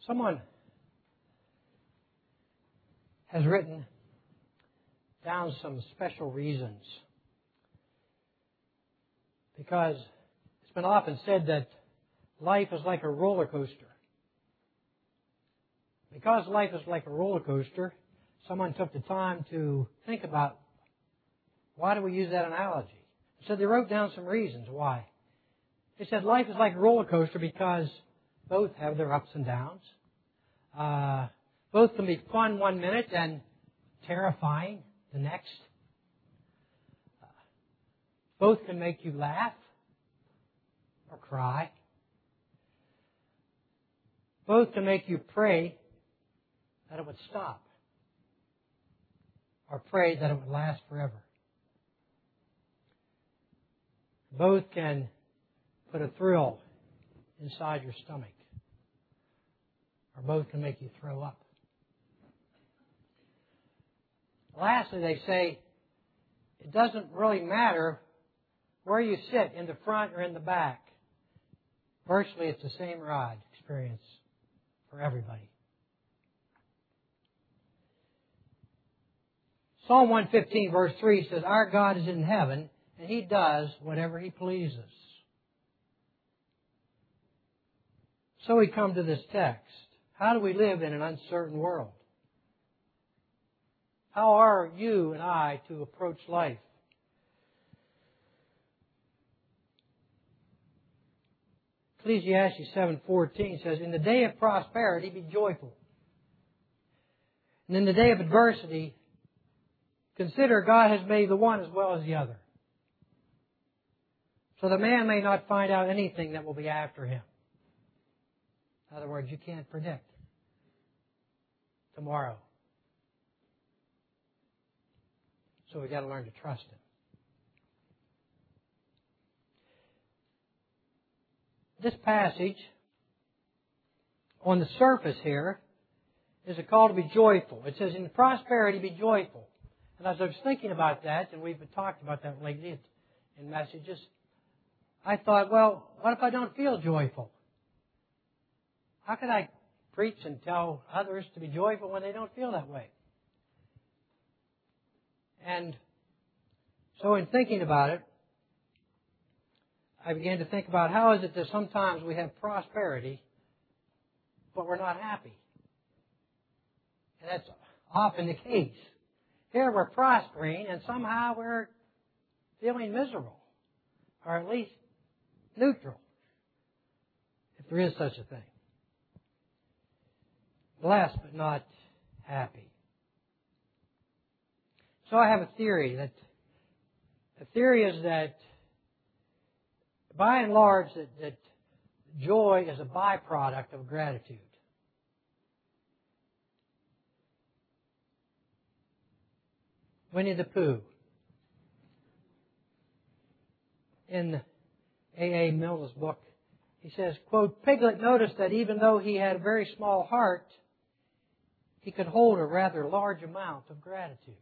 Someone has written down some special reasons, because it's been often said that life is like a roller coaster. Because life is like a roller coaster, someone took the time to think about, why do we use that analogy? So they wrote down some reasons why. They said life is like a roller coaster because both have their ups and downs. Both can be fun one minute and terrifying the next. Both can make you laugh or cry. Both can make you pray that it would stop, or pray that it would last forever. Both can put a thrill inside your stomach, or both can make you throw up. Lastly, they say it doesn't really matter where you sit, in the front or in the back. Virtually, it's the same ride experience for everybody. Psalm 115, verse 3 says, "Our God is in heaven, and He does whatever He pleases." So we come to this text. How do we live in an uncertain world? How are you and I to approach life? Ecclesiastes 7:14 says, "In the day of prosperity be joyful. And in the day of adversity, consider God has made the one as well as the other. So the man may not find out anything that will be after him." In other words, you can't predict tomorrow. So we've got to learn to trust Him. This passage, on the surface here, is a call to be joyful. It says, "In prosperity be joyful." And as I was thinking about that, and we've talked about that lately in messages, I thought, well, what if I don't feel joyful? How can I preach and tell others to be joyful when they don't feel that way? And so in thinking about it, I began to think about how is it that sometimes we have prosperity, but we're not happy. And that's often the case. Here we're prospering, and somehow we're feeling miserable, or at least neutral, if there is such a thing. Blessed, but not happy. So I have a theory that the theory is that, by and large, that joy is a byproduct of gratitude. Winnie the Pooh, in A.A. Milne's book, he says, quote, "Piglet noticed that even though he had a very small heart, he could hold a rather large amount of gratitude."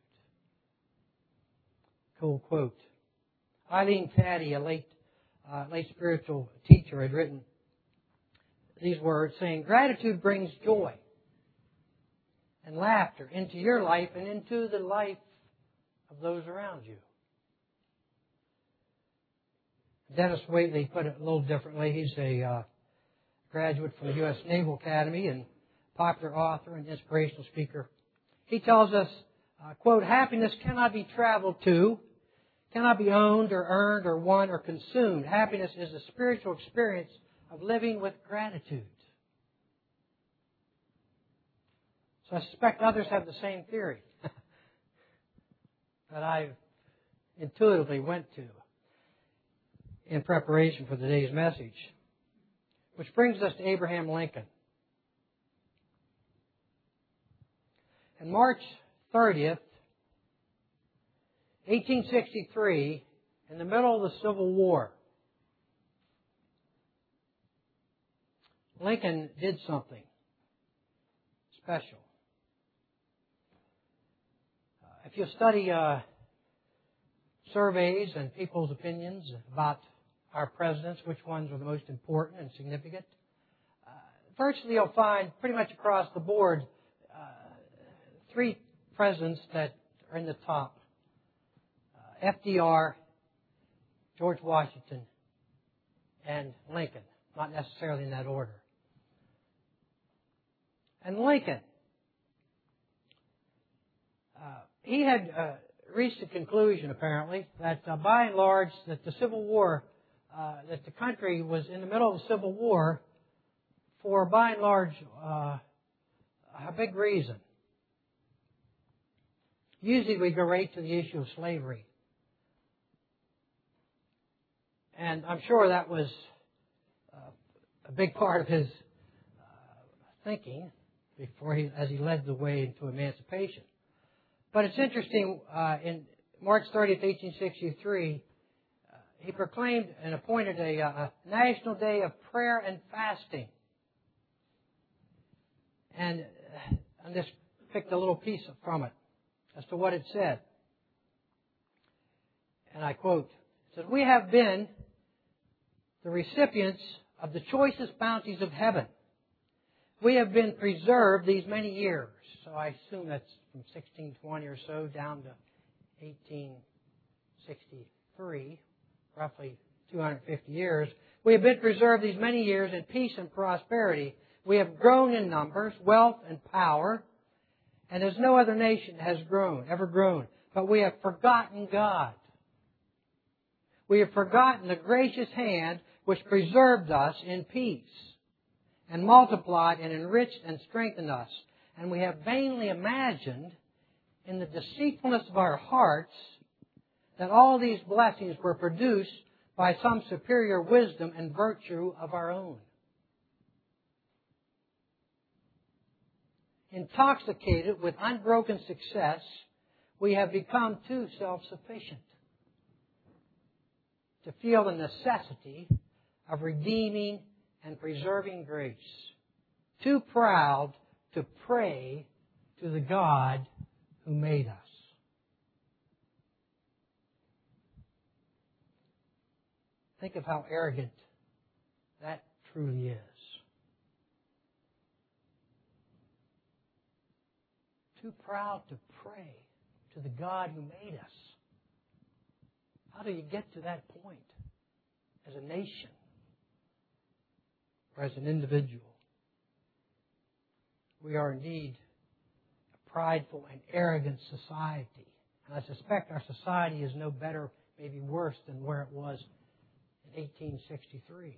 Cool quote. Eileen Caddy, a late spiritual teacher, had written these words, saying, "Gratitude brings joy and laughter into your life and into the life of those around you." Dennis Waitley put it a little differently. He's a graduate from the U.S. Naval Academy and popular author and inspirational speaker. He tells us, quote, "Happiness cannot be traveled to, cannot be owned or earned or won or consumed. Happiness is a spiritual experience of living with gratitude." So I suspect others have the same theory that I intuitively went to in preparation for today's message. Which brings us to Abraham Lincoln. On March 30th, 1863, in the middle of the Civil War, Lincoln did something special. If you study surveys and people's opinions about our presidents, which ones are the most important and significant, virtually you'll find pretty much across the board three presidents that are in the top. FDR, George Washington, and Lincoln. Not necessarily in that order. And Lincoln, he had reached a conclusion, apparently, that by and large, that the Civil War, that the country was in the middle of a civil war for, by and large, a big reason. Usually we go right to the issue of slavery. And I'm sure that was a big part of his thinking as he led the way into emancipation. But it's interesting, in March 30th, 1863, he proclaimed and appointed a national day of prayer and fasting. And I just picked a little piece from it as to what it said. And I quote, it says, "We have been the recipients of the choicest bounties of heaven. We have been preserved these many years." So I assume that's from 1620 or so down to 1863, roughly 250 years. "We have been preserved these many years in peace and prosperity. We have grown in numbers, wealth, and power, and as no other nation has ever grown. But we have forgotten God. We have forgotten the gracious hand which preserved us in peace, and multiplied and enriched and strengthened us. And we have vainly imagined in the deceitfulness of our hearts that all these blessings were produced by some superior wisdom and virtue of our own. Intoxicated with unbroken success, we have become too self-sufficient to feel the necessity of redeeming and preserving grace. Too proud to pray to the God who made us. Think of how arrogant that truly is. Too proud to pray to the God who made us. How do you get to that point as a nation or as an individual? We are indeed a prideful and arrogant society. And I suspect our society is no better, maybe worse than where it was in 1863.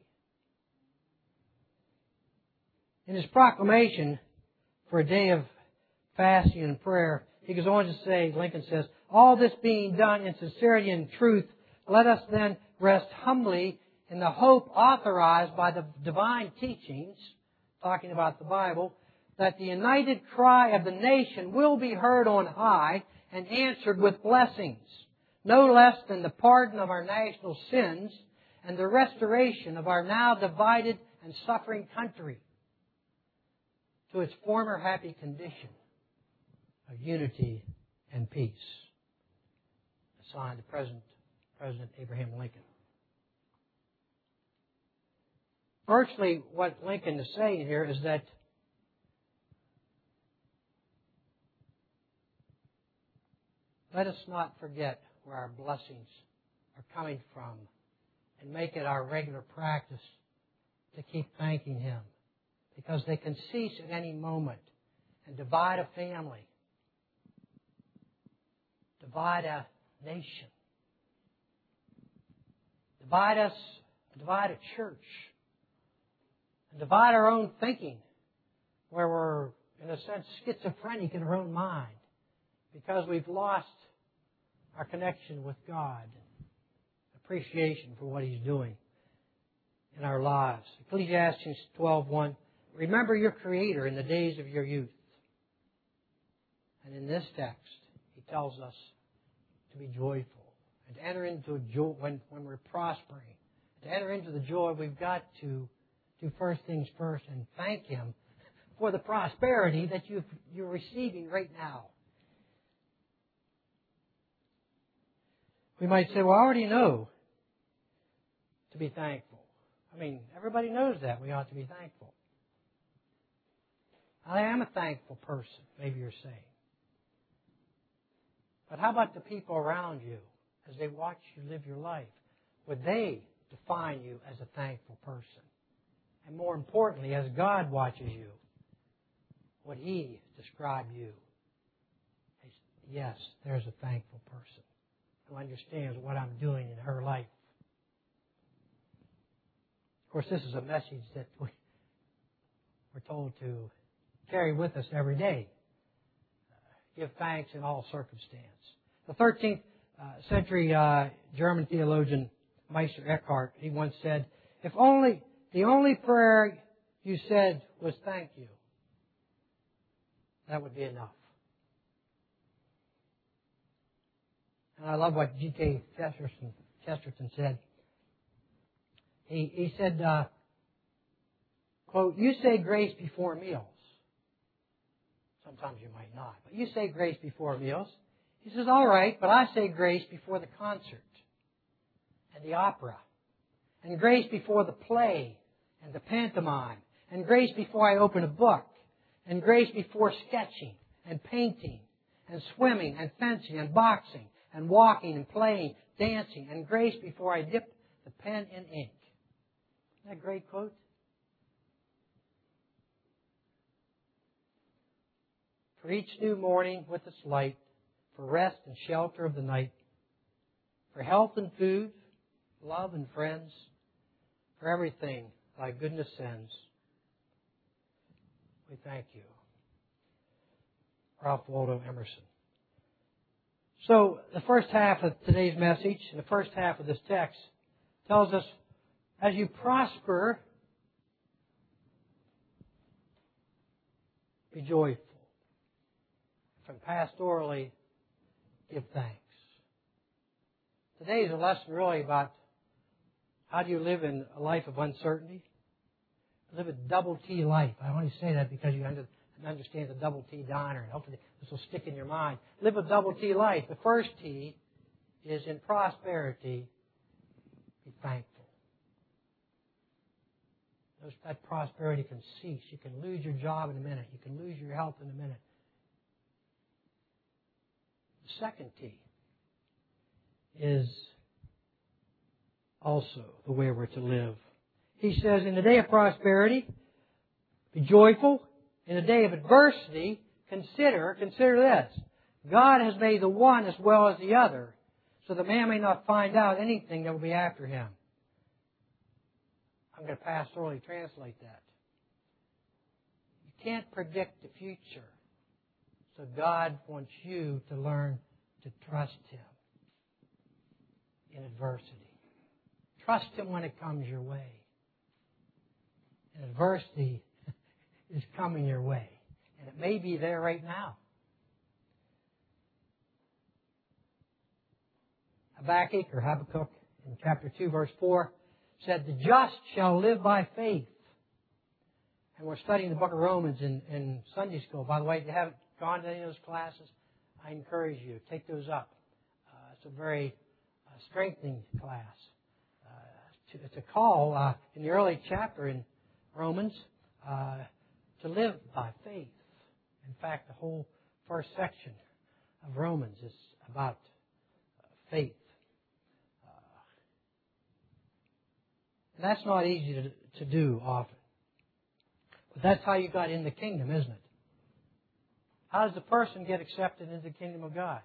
In his proclamation for a day of fasting and prayer, he goes on to say, Lincoln says, "All this being done in sincerity and truth, let us then rest humbly in the hope authorized by the divine teachings," talking about the Bible, "that the united cry of the nation will be heard on high and answered with blessings, no less than the pardon of our national sins and the restoration of our now divided and suffering country to its former happy condition of unity and peace." Signed, the President Abraham Lincoln. Virtually what Lincoln is saying here is that let us not forget where our blessings are coming from and make it our regular practice to keep thanking Him, because they can cease at any moment and divide a family, divide a nation, divide a church, and divide our own thinking, where we're, in a sense, schizophrenic in our own mind because we've lost our connection with God, appreciation for what He's doing in our lives. Ecclesiastes 12:1, "Remember your Creator in the days of your youth." And in this text, he tells us to be joyful and to enter into joy when we're prospering. To enter into the joy, we've got to do first things first and thank Him for the prosperity that you're receiving right now. We might say, well, I already know to be thankful. I mean, everybody knows that we ought to be thankful. I am a thankful person, maybe you're saying. But how about the people around you as they watch you live your life? Would they define you as a thankful person? And more importantly, as God watches you, would He describe you as, yes, there's a thankful person who understands what I'm doing in her life? Of course, this is a message that we're told to carry with us every day. Give thanks in all circumstance. The 13th century German theologian Meister Eckhart, he once said, "If the only prayer you said was thank you, that would be enough." And I love what G.K. Chesterton said. He said, quote, "You say grace before meals." Sometimes you might not, but you say grace before meals. He says, all right, but I say grace before the concert and the opera, and grace before the play and the pantomime, and grace before I open a book, and grace before sketching and painting and swimming and fencing and boxing and walking and playing, dancing, and grace before I dip the pen in ink. Isn't that a great quote? For each new morning with its light, for rest and shelter of the night, for health and food, love and friends, for everything thy goodness sends, we thank you. Ralph Waldo Emerson. So, the first half of today's message, and the first half of this text, tells us, as you prosper, be joyful. From pastorally, give thanks. Today is a lesson really about how do you live in a life of uncertainty. Live a double T life. I only say that because you understand the double T diner, and hopefully this will stick in your mind. Live a double T life. The first T is in prosperity, be thankful. That prosperity can cease. You can lose your job in a minute. You can lose your health in a minute. The second T is also the way we're to live. He says, in the day of prosperity, be joyful. In the day of adversity, consider this. God has made the one as well as the other, so the man may not find out anything that will be after him. I'm going to pastorally translate that. You can't predict the future. So God wants you to learn to trust Him in adversity. Trust Him when it comes your way. And adversity is coming your way. And it may be there right now. Habakkuk in chapter 2, verse 4 said, the just shall live by faith. And we're studying the book of Romans in Sunday school. By the way, if you haven't gone to any of those classes, I encourage you, take those up. It's a very strengthening class. It's a call in the early chapter in Romans to live by faith. In fact, the whole first section of Romans is about faith. And that's not easy to do often. But that's how you got in the kingdom, isn't it? How does a person get accepted into the kingdom of God?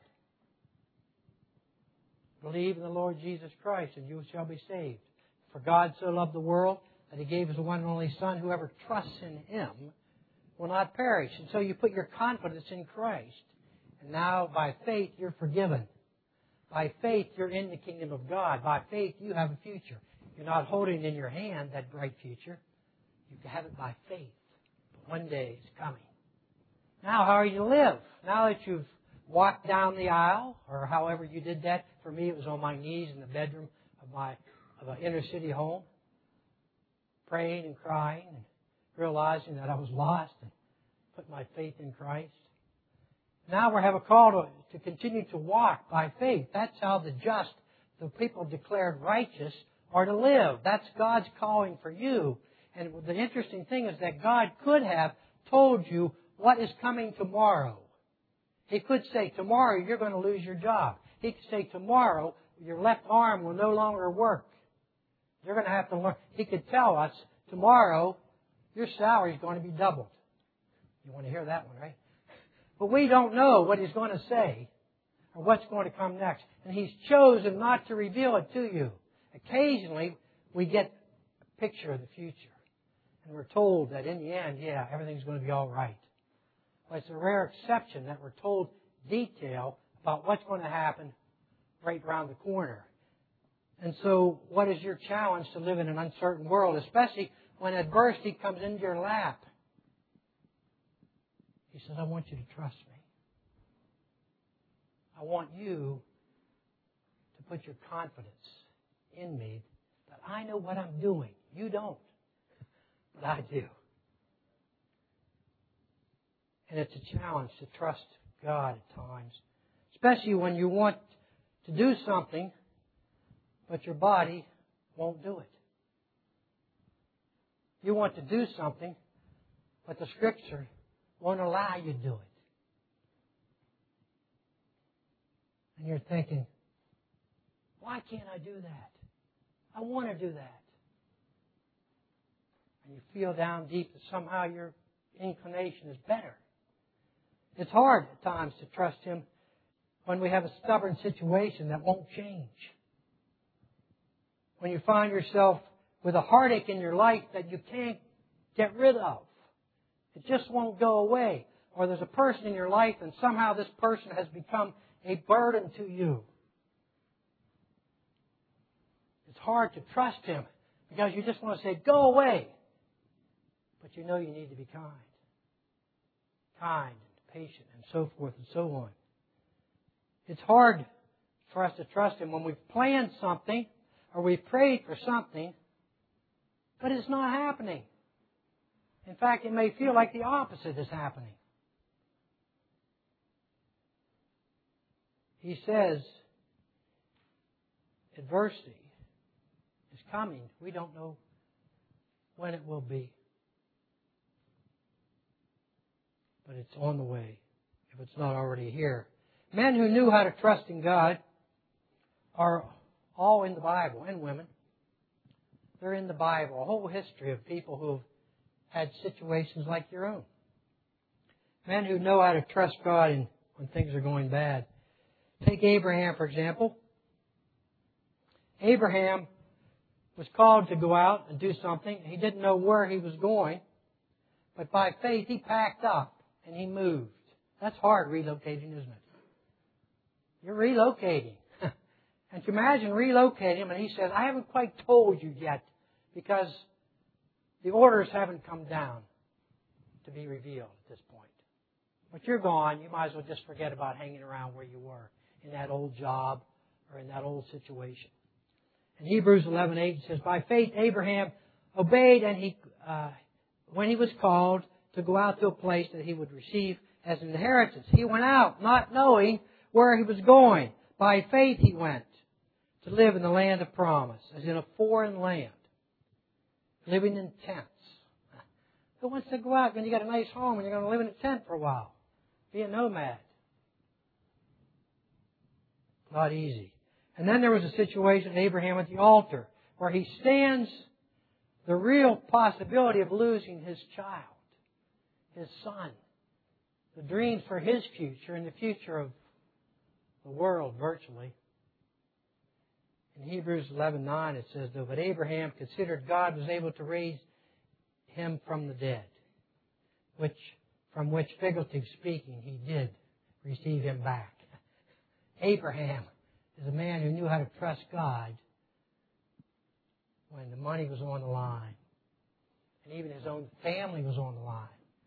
Believe in the Lord Jesus Christ and you shall be saved. For God so loved the world that He gave His one and only Son. Whoever trusts in Him will not perish. And so you put your confidence in Christ. And now by faith you're forgiven. By faith you're in the kingdom of God. By faith you have a future. You're not holding in your hand that bright future. You can have it by faith. But one day it's coming. Now how are you to live? Now that you've walked down the aisle, or however you did that. For me, it was on my knees in the bedroom of an inner city home, praying and crying and realizing that I was lost and put my faith in Christ. Now we have a call to continue to walk by faith. That's how the just, the people declared righteous, are to live. That's God's calling for you. And the interesting thing is that God could have told you what is coming tomorrow. He could say, tomorrow you're going to lose your job. He could say, tomorrow your left arm will no longer work. You're going to have to learn. He could tell us, tomorrow your salary is going to be doubled. You want to hear that one, right? But we don't know what He's going to say or what's going to come next. And He's chosen not to reveal it to you. Occasionally, we get a picture of the future. And we're told that in the end, yeah, everything's going to be all right. But it's a rare exception that we're told detail about what's going to happen right around the corner. And so, what is your challenge to live in an uncertain world, especially when adversity comes into your lap? He says, I want you to trust me. I want you to put your confidence in me that I know what I'm doing. You don't, but I do. And it's a challenge to trust God at times, especially when you want to do something, but your body won't do it. You want to do something, but the Scripture won't allow you to do it. And you're thinking, why can't I do that? I want to do that. And you feel down deep that somehow your inclination is better. It's hard at times to trust Him when we have a stubborn situation that won't change. When you find yourself with a heartache in your life that you can't get rid of. It just won't go away. Or there's a person in your life and somehow this person has become a burden to you. It's hard to trust Him because you just want to say, go away. But you know you need to be kind. Kind and patient and so forth and so on. It's hard for us to trust Him when we've planned something or we've prayed for something, but it's not happening. In fact, it may feel like the opposite is happening. He says, adversity is coming. We don't know when it will be. But it's on the way, if it's not already here. Men who knew how to trust in God are all in the Bible, and women. They're in the Bible, a whole history of people who have had situations like your own. Men who know how to trust God when things are going bad. Take Abraham, for example. Abraham was called to go out and do something. He didn't know where he was going. But by faith, he packed up and he moved. That's hard relocating, isn't it? You're relocating. And you imagine relocating him, and he says, I haven't quite told you yet because the orders haven't come down to be revealed at this point. But you're gone. You might as well just forget about hanging around where you were in that old job or in that old situation. In Hebrews 11:8 it says, by faith Abraham obeyed, and when he was called to go out to a place that he would receive as an inheritance. He went out not knowing where he was going. By faith he went to live in the land of promise, as in a foreign land, living in tents. Who wants to go out when you got a nice home and you're going to live in a tent for a while? Be a nomad. Not easy. And then there was a situation, Abraham at the altar, where he stands the real possibility of losing his child, his son, the dreams for his future and the future of the world virtually. In Hebrews 11:9 it says, though, but Abraham considered God was able to raise him from the dead, from which, figuratively speaking, he did receive him back. Abraham is a man who knew how to trust God when the money was on the line. And even his own family was on the line.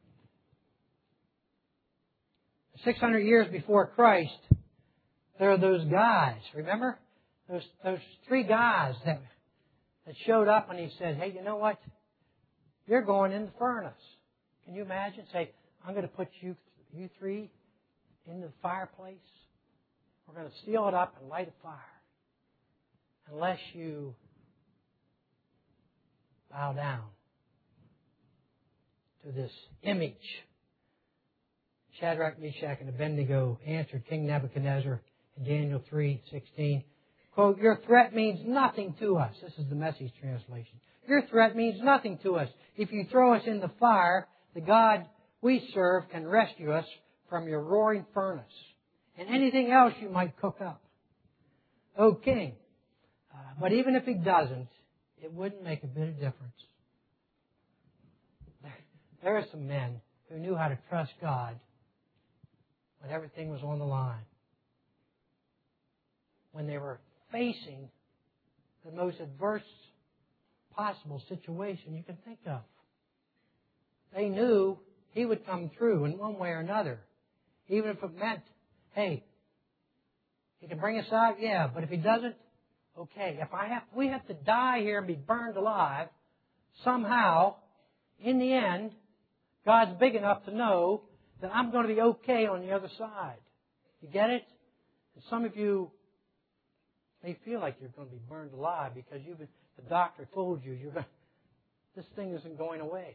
600 years before Christ, there are those guys, remember? Those three guys that showed up and he said, hey, you know what? You're going in the furnace. Can you imagine? Say, I'm going to put you three in the fireplace. We're going to seal it up and light a fire. Unless you bow down to this image. Shadrach, Meshach, and Abednego answered King Nebuchadnezzar in Daniel 3:16. Quote, "Your threat means nothing to us." This is the Message translation. "Your threat means nothing to us. If you throw us in the fire, the God we serve can rescue us from your roaring furnace and anything else you might cook up. O King, but even if He doesn't, it wouldn't make a bit of difference." There are some men who knew how to trust God when everything was on the line. When they were facing the most adverse possible situation you can think of. They knew He would come through in one way or another. Even if it meant, hey, He can bring us out, yeah, but if He doesn't, okay. If we have to die here and be burned alive, somehow, in the end, God's big enough to know that I'm going to be okay on the other side. You get it? And some of you may feel like you're going to be burned alive because the doctor told you this thing isn't going away.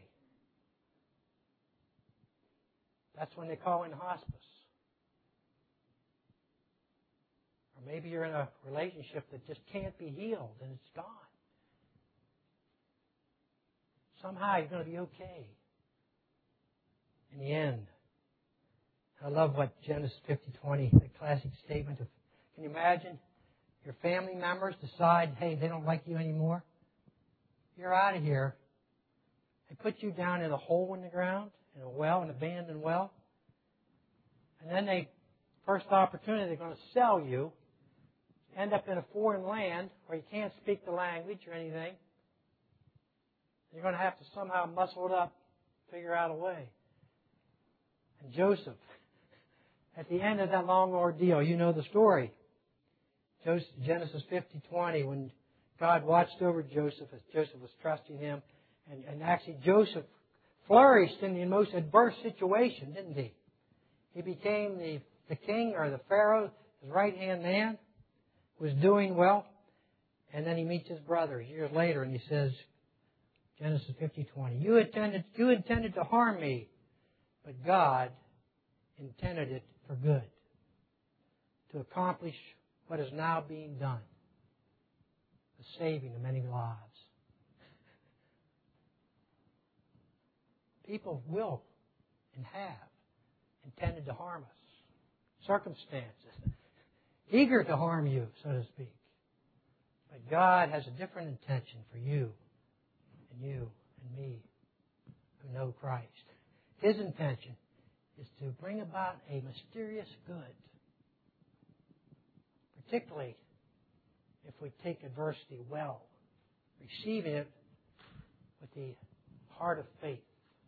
That's when they call in hospice. Or maybe you're in a relationship that just can't be healed and it's gone. Somehow you're going to be okay in the end. I love what Genesis 50:20, the classic statement of, can you imagine your family members decide, hey, they don't like you anymore? You're out of here. They put you down in a hole in the ground, in a well, an abandoned well. And then first opportunity, they're going to sell you, end up in a foreign land where you can't speak the language or anything. You're going to have to somehow muscle it up, figure out a way. And Joseph, at the end of that long ordeal, you know the story. Genesis 50:20, when God watched over Joseph as Joseph was trusting Him. And actually Joseph flourished in the most adverse situation, didn't he? He became the king or the Pharaoh, his right-hand man, was doing well. And then he meets his brothers years later and he says, Genesis 50:20, you intended to harm me, but God intended it for good, to accomplish what is now being done, the saving of many lives. People will and have intended to harm us. Circumstances, eager to harm you, so to speak. But God has a different intention for you and me who know Christ. His intention is to bring about a mysterious good, particularly if we take adversity well, receiving it with the heart of faith,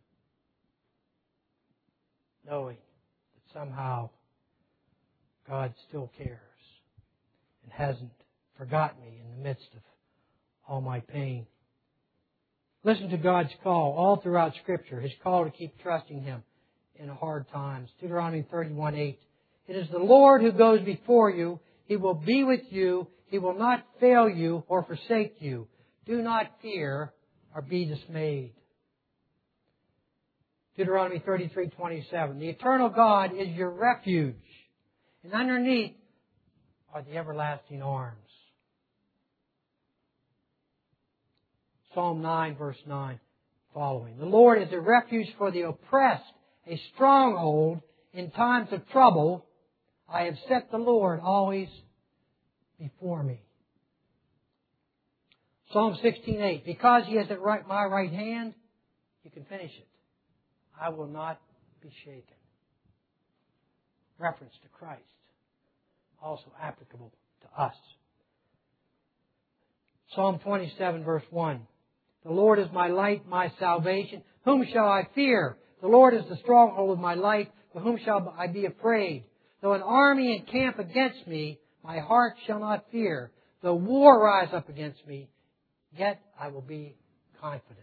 knowing that somehow God still cares and hasn't forgotten me in the midst of all my pain. Listen to God's call all throughout Scripture, His call to keep trusting Him in hard times. Deuteronomy 31:8. It is the Lord who goes before you. He will be with you. He will not fail you or forsake you. Do not fear or be dismayed. Deuteronomy 33:27. The eternal God is your refuge, and underneath are the everlasting arms. Psalm 9, verse 9 following. The Lord is a refuge for the oppressed, a stronghold in times of trouble. I have set the Lord always before me. Psalm 16:8. Because He is at my right hand, you can finish it. I will not be shaken. Reference to Christ. Also applicable to us. Psalm 27, verse 1. The Lord is my light, my salvation. Whom shall I fear? The Lord is the stronghold of my life. For whom shall I be afraid? Though an army encamp against me, my heart shall not fear. Though war rise up against me, yet I will be confident.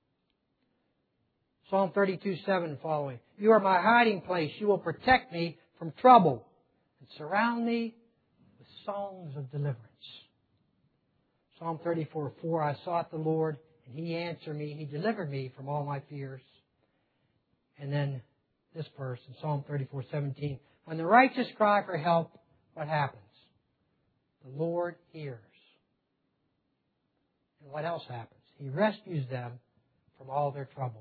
Psalm 32:7 following. You are my hiding place. You will protect me from trouble and surround me with songs of deliverance. Psalm 34:4. I sought the Lord, and He answered me. He delivered me from all my fears. And then this verse in Psalm 34:17. When the righteous cry for help, what happens? The Lord hears. And what else happens? He rescues them from all their troubles.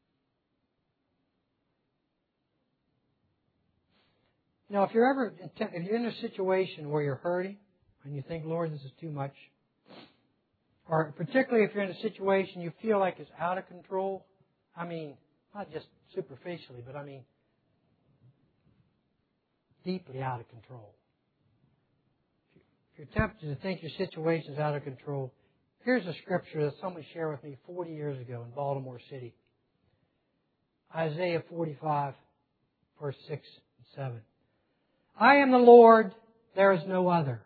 You know, if you're in a situation where you're hurting and you think, Lord, this is too much, or particularly if you're in a situation you feel like it's out of control, I mean, not just superficially, but I mean deeply out of control. If you're tempted to think your situation is out of control, here's a scripture that someone shared with me 40 years ago in Baltimore City. Isaiah 45, verse 6 and 7. I am the Lord, there is no other.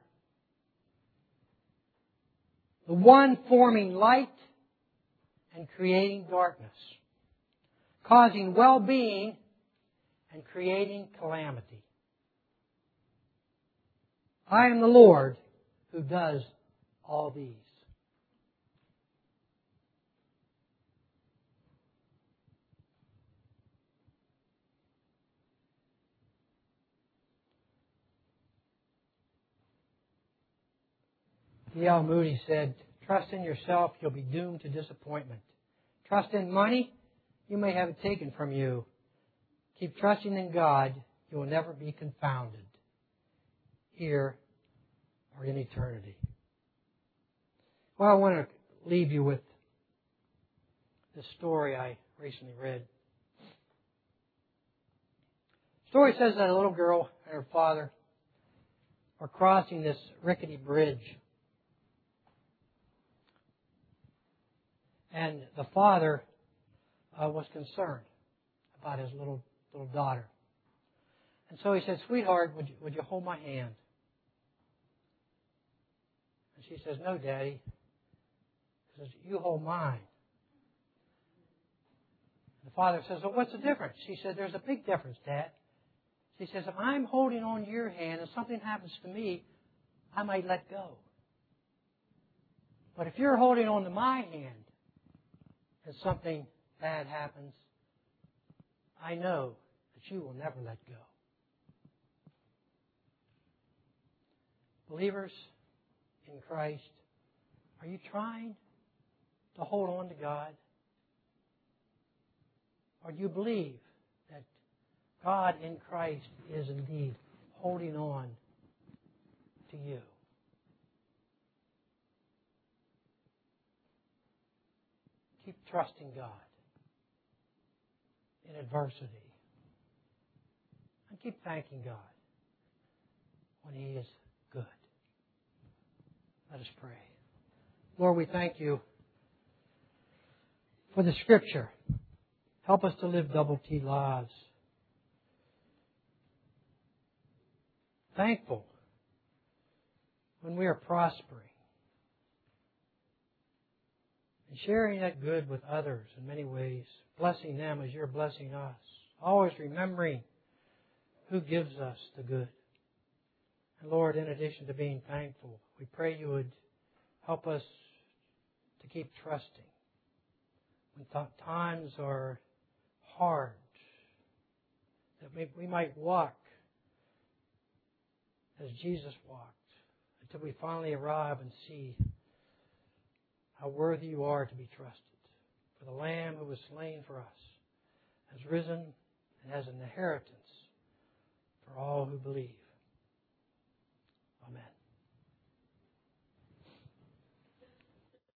The one forming light and creating darkness, causing well-being and creating calamity. I am the Lord who does all these. D.L. Moody said, trust in yourself, you'll be doomed to disappointment. Trust in money, you may have it taken from you. Keep trusting in God, you will never be confounded, here or in eternity. Well, I want to leave you with this story I recently read. The story says that a little girl and her father are crossing this rickety bridge. And the father was concerned about his little daughter. And so he said, sweetheart, would you hold my hand? And she says, no, Daddy. He says, you hold mine. The father says, well, what's the difference? She said, there's a big difference, Dad. She says, if I'm holding on to your hand and something happens to me, I might let go. But if you're holding on to my hand, and something bad happens, I know that you will never let go. Believers in Christ, are you trying to hold on to God? Or do you believe that God in Christ is indeed holding on to you? Keep trusting God in adversity. And keep thanking God when He is good. Let us pray. Lord, we thank You for the Scripture. Help us to live double-T lives. Thankful when we are prospering. And sharing that good with others in many ways, blessing them as You're blessing us. Always remembering who gives us the good. And Lord, in addition to being thankful, we pray You would help us to keep trusting. When times are hard, that we might walk as Jesus walked until we finally arrive and see how worthy You are to be trusted. For the Lamb who was slain for us has risen and has an inheritance for all who believe.